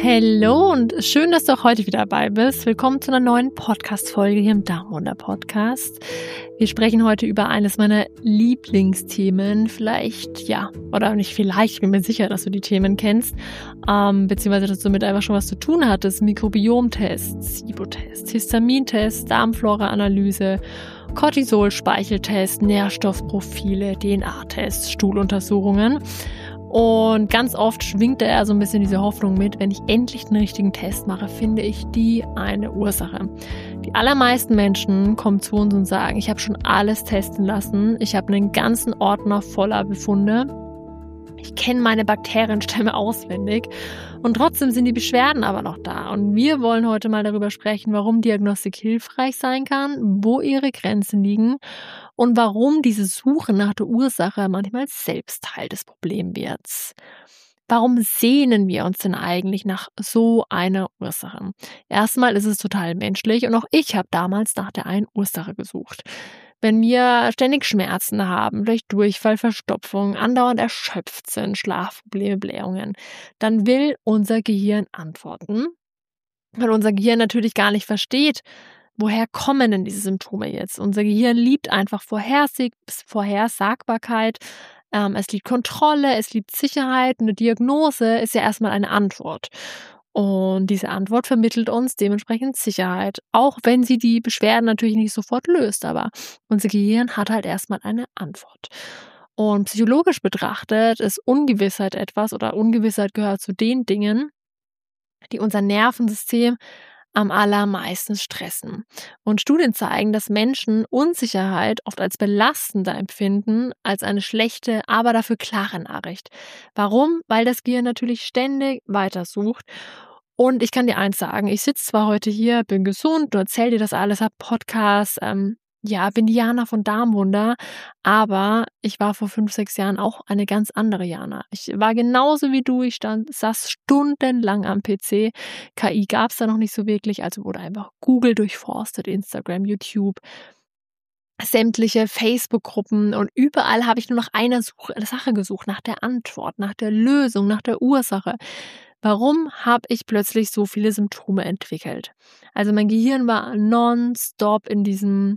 Hallo und schön, dass du auch heute wieder dabei bist. Willkommen zu einer neuen Podcast-Folge hier im Darmwunder-Podcast. Wir sprechen heute über eines meiner Lieblingsthemen. Ich bin mir sicher, dass du die Themen kennst, beziehungsweise dass du damit einfach schon was zu tun hattest. Mikrobiomtests, SIBO-Test, Histamintests, Darmflora-Analyse, Cortisol-Speicheltest, Nährstoffprofile, DNA-Tests, Stuhluntersuchungen. Und ganz oft schwingt da ja so ein bisschen diese Hoffnung mit, wenn ich endlich den richtigen Test mache, finde ich die eine Ursache. Die allermeisten Menschen kommen zu uns und sagen, ich habe schon alles testen lassen, ich habe einen ganzen Ordner voller Befunde, ich kenne meine Bakterienstämme auswendig und trotzdem sind die Beschwerden aber noch da. Und wir wollen heute mal darüber sprechen, warum Diagnostik hilfreich sein kann, wo ihre Grenzen liegen und warum diese Suche nach der Ursache manchmal selbst Teil des Problems wird. Warum sehnen wir uns denn eigentlich nach so einer Ursache? Erstmal ist es total menschlich und auch ich habe damals nach der einen Ursache gesucht. Wenn wir ständig Schmerzen haben, vielleicht Durchfall, Verstopfung, andauernd erschöpft sind, Schlafprobleme, Blähungen, dann will unser Gehirn antworten, weil unser Gehirn natürlich gar nicht versteht, woher kommen denn diese Symptome jetzt. Unser Gehirn liebt einfach Vorhersagbarkeit, es liebt Kontrolle, es liebt Sicherheit. Eine Diagnose ist ja erstmal eine Antwort. Und diese Antwort vermittelt uns dementsprechend Sicherheit, auch wenn sie die Beschwerden natürlich nicht sofort löst, aber unser Gehirn hat halt erstmal eine Antwort. Und psychologisch betrachtet ist Ungewissheit etwas oder Ungewissheit gehört zu den Dingen, die unser Nervensystem am allermeisten stressen. Und Studien zeigen, dass Menschen Unsicherheit oft als belastender empfinden als eine schlechte, aber dafür klare Nachricht. Warum? Weil das Gehirn natürlich ständig weitersucht. Und ich kann dir eins sagen, ich sitze zwar heute hier, bin gesund, erzähle dir das alles, habe Podcasts, bin Jana von Darmwunder, aber ich war vor 5, 6 Jahren auch eine ganz andere Jana. Ich war genauso wie du, saß stundenlang am PC. KI gab es da noch nicht so wirklich, also wurde einfach Google durchforstet, Instagram, YouTube, sämtliche Facebook-Gruppen und überall habe ich nur nach einer Sache gesucht, nach der Antwort, nach der Lösung, nach der Ursache. Warum habe ich plötzlich so viele Symptome entwickelt? Also mein Gehirn war nonstop in diesem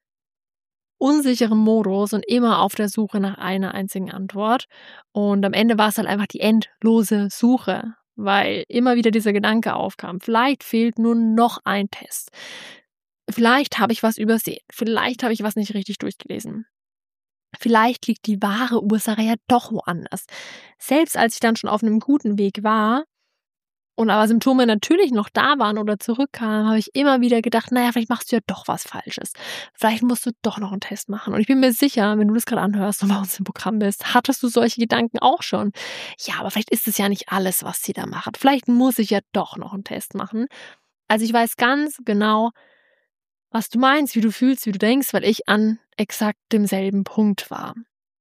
unsicheren Modus und immer auf der Suche nach einer einzigen Antwort. Und am Ende war es halt einfach die endlose Suche, weil immer wieder dieser Gedanke aufkam, vielleicht fehlt nur noch ein Test. Vielleicht habe ich was übersehen. Vielleicht habe ich was nicht richtig durchgelesen. Vielleicht liegt die wahre Ursache ja doch woanders. Selbst als ich dann schon auf einem guten Weg war, und aber Symptome natürlich noch da waren oder zurückkamen, habe ich immer wieder gedacht, vielleicht machst du ja doch was Falsches. Vielleicht musst du doch noch einen Test machen. Und ich bin mir sicher, wenn du das gerade anhörst und bei uns im Programm bist, hattest du solche Gedanken auch schon. Ja, aber vielleicht ist es ja nicht alles, was sie da macht. Vielleicht muss ich ja doch noch einen Test machen. Also ich weiß ganz genau, was du meinst, wie du fühlst, wie du denkst, weil ich an exakt demselben Punkt war.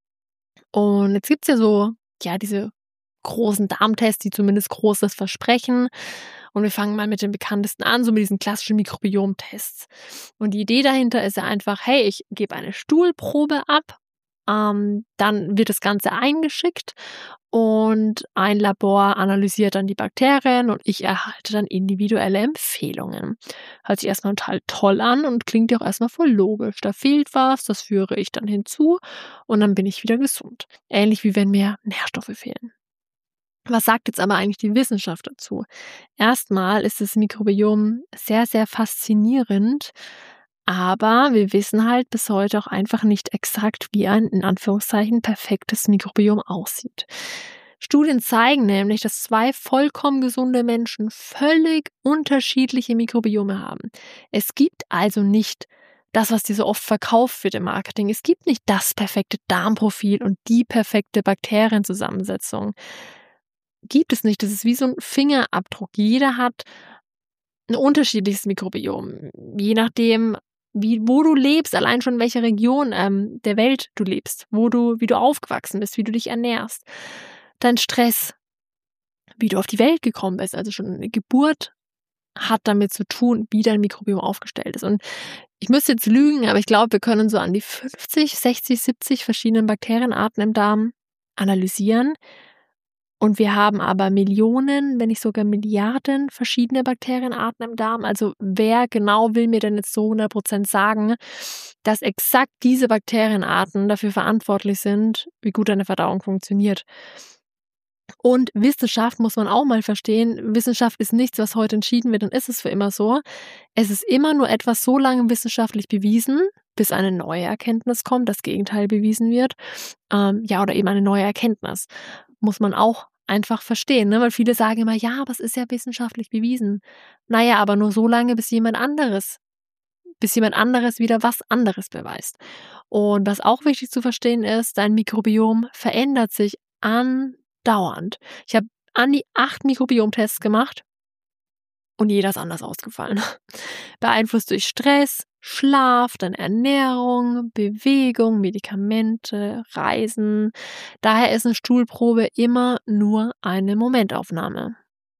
Und jetzt gibt's ja diese großen Darmtests, die zumindest Großes versprechen. Und wir fangen mal mit den bekanntesten an, so mit diesen klassischen Mikrobiomtests. Und die Idee dahinter ist ja einfach, hey, ich gebe eine Stuhlprobe ab, dann wird das Ganze eingeschickt und ein Labor analysiert dann die Bakterien und ich erhalte dann individuelle Empfehlungen. Hört sich erstmal total toll an und klingt ja auch erstmal voll logisch. Da fehlt was, das führe ich dann hinzu und dann bin ich wieder gesund. Ähnlich wie wenn mir Nährstoffe fehlen. Was sagt jetzt aber eigentlich die Wissenschaft dazu? Erstmal ist das Mikrobiom sehr, sehr faszinierend, aber wir wissen halt bis heute auch einfach nicht exakt, wie ein, in Anführungszeichen, perfektes Mikrobiom aussieht. Studien zeigen nämlich, dass 2 vollkommen gesunde Menschen völlig unterschiedliche Mikrobiome haben. Es gibt also nicht das, was dir so oft verkauft wird im Marketing. Es gibt nicht das perfekte Darmprofil und die perfekte Bakterienzusammensetzung. Gibt es nicht. Das ist wie so ein Fingerabdruck. Jeder hat ein unterschiedliches Mikrobiom. Je nachdem, wo du lebst, allein schon in welcher Region der Welt du lebst, wie du aufgewachsen bist, wie du dich ernährst. Dein Stress, wie du auf die Welt gekommen bist, also schon eine Geburt hat damit zu tun, wie dein Mikrobiom aufgestellt ist. Und ich müsste jetzt lügen, aber ich glaube, wir können so an die 50, 60, 70 verschiedenen Bakterienarten im Darm analysieren. Und wir haben aber Millionen, wenn nicht sogar Milliarden verschiedene Bakterienarten im Darm. Also wer genau will mir denn jetzt so 100% sagen, dass exakt diese Bakterienarten dafür verantwortlich sind, wie gut eine Verdauung funktioniert? Und Wissenschaft muss man auch mal verstehen. Wissenschaft ist nichts, was heute entschieden wird und ist es für immer so. Es ist immer nur etwas so lange wissenschaftlich bewiesen, bis eine neue Erkenntnis kommt, das Gegenteil bewiesen wird. Oder eben eine neue Erkenntnis. Muss man auch einfach verstehen, ne? Weil viele sagen immer, ja, aber es ist ja wissenschaftlich bewiesen. Naja, aber nur so lange, bis jemand anderes wieder was anderes beweist. Und was auch wichtig zu verstehen ist, dein Mikrobiom verändert sich andauernd. Ich habe an die 8 Mikrobiomtests gemacht und jeder ist anders ausgefallen. Beeinflusst durch Stress, Schlaf, dann Ernährung, Bewegung, Medikamente, Reisen. Daher ist eine Stuhlprobe immer nur eine Momentaufnahme.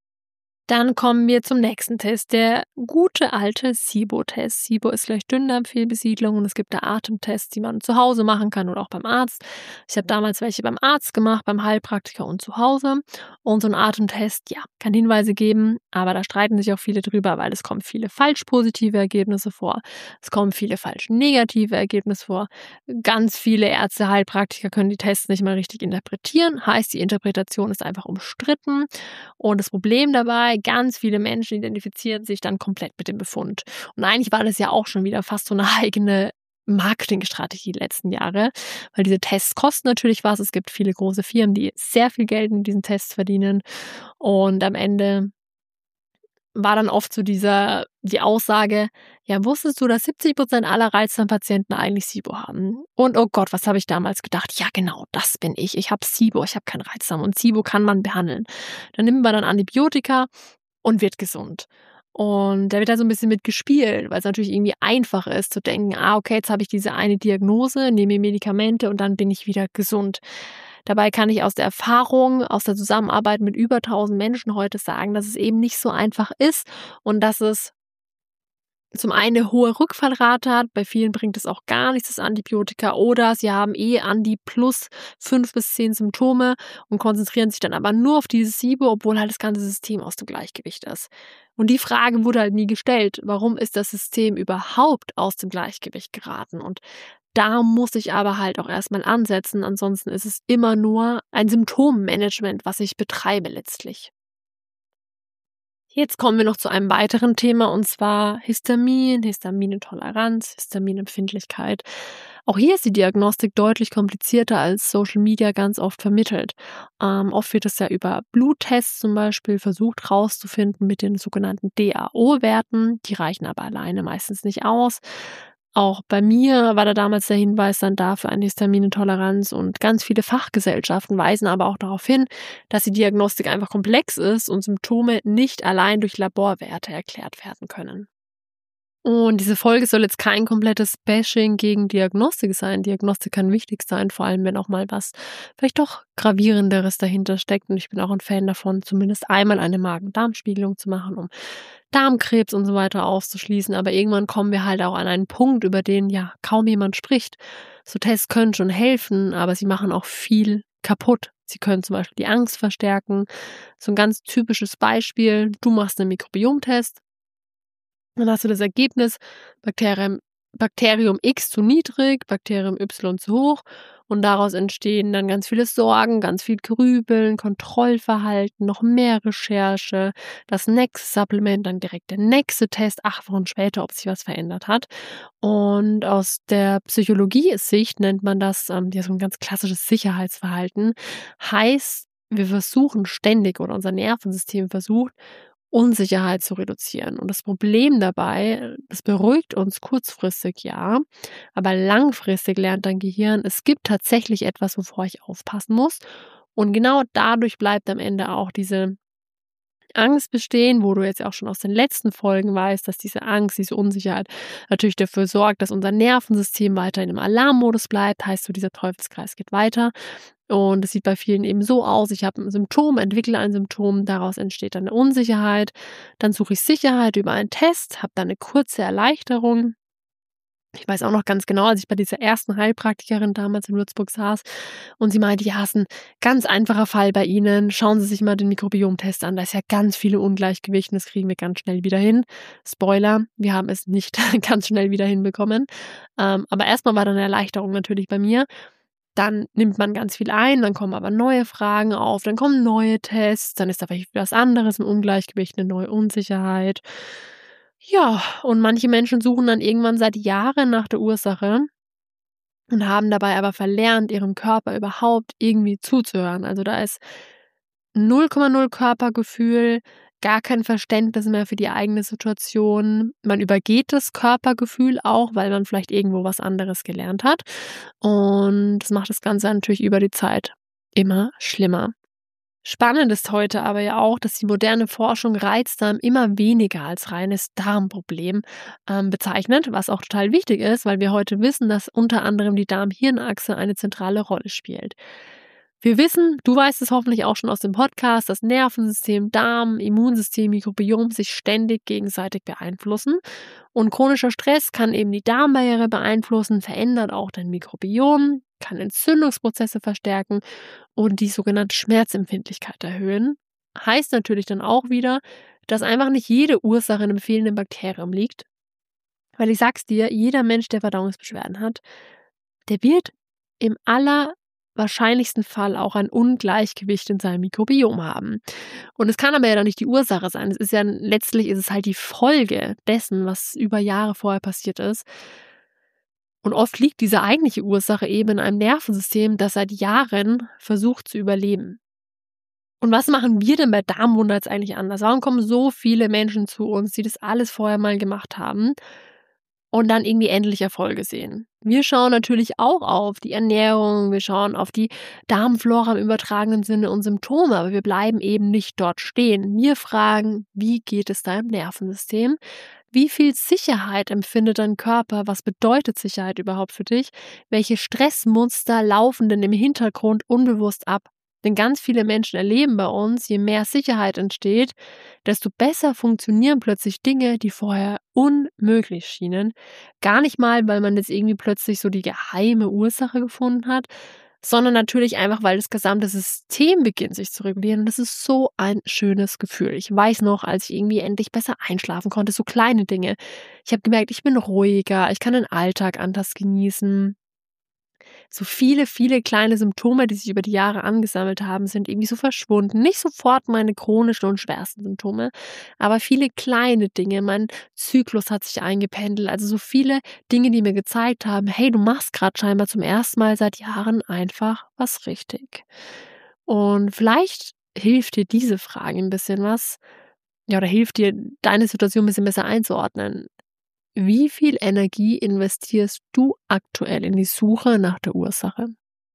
Dann kommen wir zum nächsten Test, der gute alte SIBO-Test. SIBO ist gleich Dünndarmfehlbesiedlung und es gibt da Atemtests, die man zu Hause machen kann oder auch beim Arzt. Ich habe damals welche beim Arzt gemacht, beim Heilpraktiker und zu Hause. Und so ein Atemtest, ja, kann Hinweise geben, aber da streiten sich auch viele drüber, weil es kommen viele falsch positive Ergebnisse vor. Es kommen viele falsch negative Ergebnisse vor. Ganz viele Ärzte, Heilpraktiker können die Tests nicht mal richtig interpretieren. Heißt, die Interpretation ist einfach umstritten. Und das Problem dabei, ganz viele Menschen identifizieren sich dann komplett mit dem Befund. Und eigentlich war das ja auch schon wieder fast so eine eigene Marketingstrategie die letzten Jahre, weil diese Tests kosten natürlich was. Es gibt viele große Firmen, die sehr viel Geld mit diesen Tests verdienen. Und am Ende war dann oft so die Aussage, ja, wusstest du, dass 70% aller Reizdarmpatienten eigentlich SIBO haben? Und oh Gott, was habe ich damals gedacht? Ja, genau, das bin ich. Ich habe SIBO, ich habe keinen Reizdarm und SIBO kann man behandeln. Dann nimmt man dann Antibiotika und wird gesund. Und da wird da so ein bisschen mit gespielt, weil es natürlich irgendwie einfach ist zu denken, okay, jetzt habe ich diese eine Diagnose, nehme Medikamente und dann bin ich wieder gesund. Dabei kann ich aus der Erfahrung, aus der Zusammenarbeit mit über 1000 Menschen heute sagen, dass es eben nicht so einfach ist und dass es zum einen eine hohe Rückfallrate hat, bei vielen bringt es auch gar nichts, das Antibiotika, oder sie haben an die plus 5 bis 10 Symptome und konzentrieren sich dann aber nur auf dieses SIBO, obwohl halt das ganze System aus dem Gleichgewicht ist. Und die Frage wurde halt nie gestellt, warum ist das System überhaupt aus dem Gleichgewicht geraten? Und da muss ich aber halt auch erstmal ansetzen, ansonsten ist es immer nur ein Symptommanagement, was ich betreibe letztlich. Jetzt kommen wir noch zu einem weiteren Thema und zwar Histamin, Histaminintoleranz, Histaminempfindlichkeit. Auch hier ist die Diagnostik deutlich komplizierter als Social Media ganz oft vermittelt. Oft wird es ja über Bluttests zum Beispiel versucht rauszufinden mit den sogenannten DAO-Werten. Die reichen aber alleine meistens nicht aus. Auch bei mir war da damals der Hinweis dann da für eine Histaminintoleranz und ganz viele Fachgesellschaften weisen aber auch darauf hin, dass die Diagnostik einfach komplex ist und Symptome nicht allein durch Laborwerte erklärt werden können. Und diese Folge soll jetzt kein komplettes Bashing gegen Diagnostik sein. Diagnostik kann wichtig sein, vor allem wenn auch mal was vielleicht doch Gravierenderes dahinter steckt. Und ich bin auch ein Fan davon, zumindest einmal eine Magen-Darm-Spiegelung zu machen, um Darmkrebs und so weiter auszuschließen. Aber irgendwann kommen wir halt auch an einen Punkt, über den ja kaum jemand spricht. So Tests können schon helfen, aber sie machen auch viel kaputt. Sie können zum Beispiel die Angst verstärken. So ein ganz typisches Beispiel, du machst einen Mikrobiomtest. Dann hast du das Ergebnis, Bakterium X zu niedrig, Bakterium Y zu hoch und daraus entstehen dann ganz viele Sorgen, ganz viel Grübeln, Kontrollverhalten, noch mehr Recherche, das nächste Supplement, dann direkt der nächste Test, 8 Wochen später, ob sich was verändert hat. Und aus der Psychologie-Sicht nennt man das so ein ganz klassisches Sicherheitsverhalten. Heißt, wir versuchen ständig oder unser Nervensystem versucht, Unsicherheit zu reduzieren. Und das Problem dabei, das beruhigt uns kurzfristig, ja, aber langfristig lernt dein Gehirn, es gibt tatsächlich etwas, wovor ich aufpassen muss. Und genau dadurch bleibt am Ende auch diese Angst bestehen, wo du jetzt auch schon aus den letzten Folgen weißt, dass diese Angst, diese Unsicherheit natürlich dafür sorgt, dass unser Nervensystem weiterhin im Alarmmodus bleibt. Heißt so, dieser Teufelskreis geht weiter. Und es sieht bei vielen eben so aus, ich habe ein Symptom, entwickle ein Symptom, daraus entsteht dann eine Unsicherheit. Dann suche ich Sicherheit über einen Test, habe dann eine kurze Erleichterung. Ich weiß auch noch ganz genau, als ich bei dieser ersten Heilpraktikerin damals in Würzburg saß und sie meinte, ja, ist ein ganz einfacher Fall bei Ihnen. Schauen Sie sich mal den Mikrobiomtest an. Da ist ja ganz viele Ungleichgewichte und das kriegen wir ganz schnell wieder hin. Spoiler, wir haben es nicht ganz schnell wieder hinbekommen. Aber erstmal war dann eine Erleichterung natürlich bei mir. Dann nimmt man ganz viel ein, dann kommen aber neue Fragen auf, dann kommen neue Tests, dann ist da vielleicht was anderes, ein Ungleichgewicht, eine neue Unsicherheit. Ja, und manche Menschen suchen dann irgendwann seit Jahren nach der Ursache und haben dabei aber verlernt, ihrem Körper überhaupt irgendwie zuzuhören. Also da ist 0,0 Körpergefühl, gar kein Verständnis mehr für die eigene Situation. Man übergeht das Körpergefühl auch, weil man vielleicht irgendwo was anderes gelernt hat. Und das macht das Ganze natürlich über die Zeit immer schlimmer. Spannend ist heute aber ja auch, dass die moderne Forschung Reizdarm immer weniger als reines Darmproblem bezeichnet, was auch total wichtig ist, weil wir heute wissen, dass unter anderem die Darm-Hirn-Achse eine zentrale Rolle spielt. Wir wissen, du weißt es hoffentlich auch schon aus dem Podcast, dass Nervensystem, Darm, Immunsystem, Mikrobiom sich ständig gegenseitig beeinflussen. Und chronischer Stress kann eben die Darmbarriere beeinflussen, verändert auch dein Mikrobiom, kann Entzündungsprozesse verstärken und die sogenannte Schmerzempfindlichkeit erhöhen. Heißt natürlich dann auch wieder, dass einfach nicht jede Ursache in einem fehlenden Bakterium liegt. Weil ich sag's dir, jeder Mensch, der Verdauungsbeschwerden hat, der wird im allerwahrscheinlichsten Fall auch ein Ungleichgewicht in seinem Mikrobiom haben. Und es kann aber ja dann nicht die Ursache sein. Letztlich ist es halt die Folge dessen, was über Jahre vorher passiert ist. Und oft liegt diese eigentliche Ursache eben in einem Nervensystem, das seit Jahren versucht zu überleben. Und was machen wir denn bei Darmwunder jetzt eigentlich anders? Warum kommen so viele Menschen zu uns, die das alles vorher mal gemacht haben und dann irgendwie endlich Erfolge sehen? Wir schauen natürlich auch auf die Ernährung, wir schauen auf die Darmflora im übertragenen Sinne und Symptome, aber wir bleiben eben nicht dort stehen. Wir fragen, wie geht es deinem Nervensystem? Wie viel Sicherheit empfindet dein Körper? Was bedeutet Sicherheit überhaupt für dich? Welche Stressmuster laufen denn im Hintergrund unbewusst ab? Denn ganz viele Menschen erleben bei uns, je mehr Sicherheit entsteht, desto besser funktionieren plötzlich Dinge, die vorher unmöglich schienen. Gar nicht mal, weil man jetzt irgendwie plötzlich so die geheime Ursache gefunden hat, sondern natürlich einfach, weil das gesamte System beginnt sich zu regulieren. Und das ist so ein schönes Gefühl. Ich weiß noch, als ich irgendwie endlich besser einschlafen konnte, so kleine Dinge. Ich habe gemerkt, ich bin ruhiger, ich kann den Alltag anders genießen. So viele, viele kleine Symptome, die sich über die Jahre angesammelt haben, sind irgendwie so verschwunden. Nicht sofort meine chronischen und schwersten Symptome, aber viele kleine Dinge. Mein Zyklus hat sich eingependelt. Also so viele Dinge, die mir gezeigt haben, hey, du machst gerade scheinbar zum ersten Mal seit Jahren einfach was richtig. Und vielleicht hilft dir diese Frage ein bisschen was, ja, oder hilft dir, deine Situation ein bisschen besser einzuordnen. Wie viel Energie investierst du aktuell in die Suche nach der Ursache?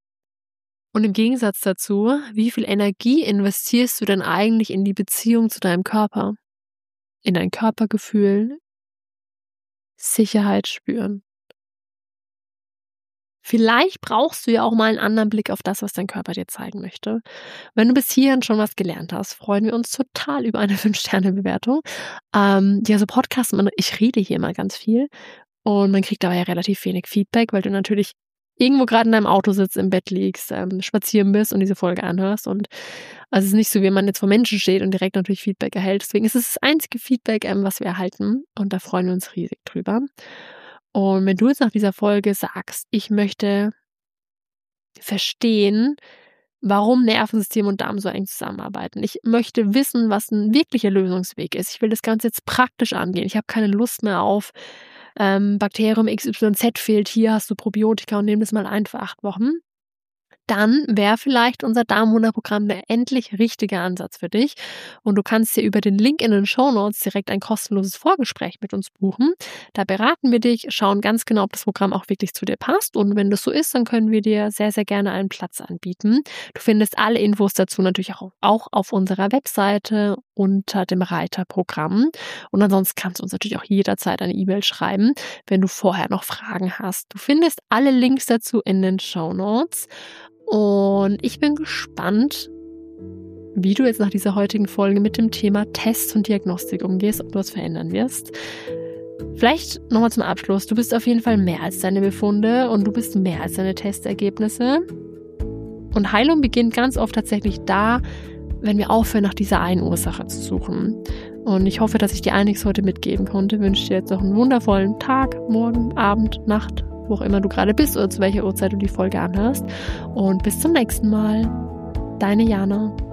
Und im Gegensatz dazu, wie viel Energie investierst du denn eigentlich in die Beziehung zu deinem Körper? In dein Körpergefühl, Sicherheit spüren? Vielleicht brauchst du ja auch mal einen anderen Blick auf das, was dein Körper dir zeigen möchte. Wenn du bis hierhin schon was gelernt hast, freuen wir uns total über eine 5-Sterne-Bewertung. Ja, so Podcasts, ich rede hier immer ganz viel und man kriegt aber ja relativ wenig Feedback, weil du natürlich irgendwo gerade in deinem Auto sitzt, im Bett liegst, spazieren bist und diese Folge anhörst. Und also es ist nicht so, wie man jetzt vor Menschen steht und direkt natürlich Feedback erhält. Deswegen ist es das einzige Feedback, was wir erhalten. Und da freuen wir uns riesig drüber. Und wenn du jetzt nach dieser Folge sagst, ich möchte verstehen, warum Nervensystem und Darm so eng zusammenarbeiten. Ich möchte wissen, was ein wirklicher Lösungsweg ist. Ich will das Ganze jetzt praktisch angehen. Ich habe keine Lust mehr auf Bakterium XYZ fehlt, hier hast du Probiotika und nimm das mal ein für 8 Wochen. Dann wäre vielleicht unser Darmwunderprogramm der endlich richtige Ansatz für dich. Und du kannst dir über den Link in den Shownotes direkt ein kostenloses Vorgespräch mit uns buchen. Da beraten wir dich, schauen ganz genau, ob das Programm auch wirklich zu dir passt. Und wenn das so ist, dann können wir dir sehr, sehr gerne einen Platz anbieten. Du findest alle Infos dazu natürlich auch auf unserer Webseite unter dem Reiter Programm. Und ansonsten kannst du uns natürlich auch jederzeit eine E-Mail schreiben, wenn du vorher noch Fragen hast. Du findest alle Links dazu in den Shownotes. Und ich bin gespannt, wie du jetzt nach dieser heutigen Folge mit dem Thema Test und Diagnostik umgehst, ob du was verändern wirst. Vielleicht nochmal zum Abschluss. Du bist auf jeden Fall mehr als deine Befunde und du bist mehr als deine Testergebnisse. Und Heilung beginnt ganz oft tatsächlich da, wenn wir aufhören, nach dieser einen Ursache zu suchen. Und ich hoffe, dass ich dir einiges heute mitgeben konnte. Ich wünsche dir jetzt noch einen wundervollen Tag, Morgen, Abend, Nacht, wo auch immer du gerade bist oder zu welcher Uhrzeit du die Folge anhörst. Und bis zum nächsten Mal. Deine Jana.